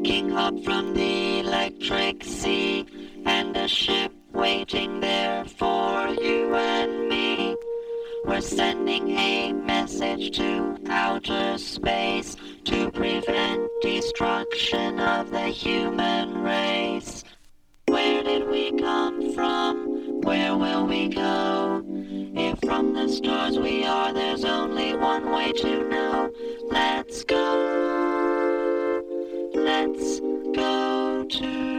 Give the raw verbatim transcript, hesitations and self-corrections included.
waking up from the electric sea, and a ship waiting there for you and me. We're sending a message to outer space to prevent destruction of the human race. Where did we come from? Where will we go? If from the stars we are, there's only one way to know. Let's go. Let's go to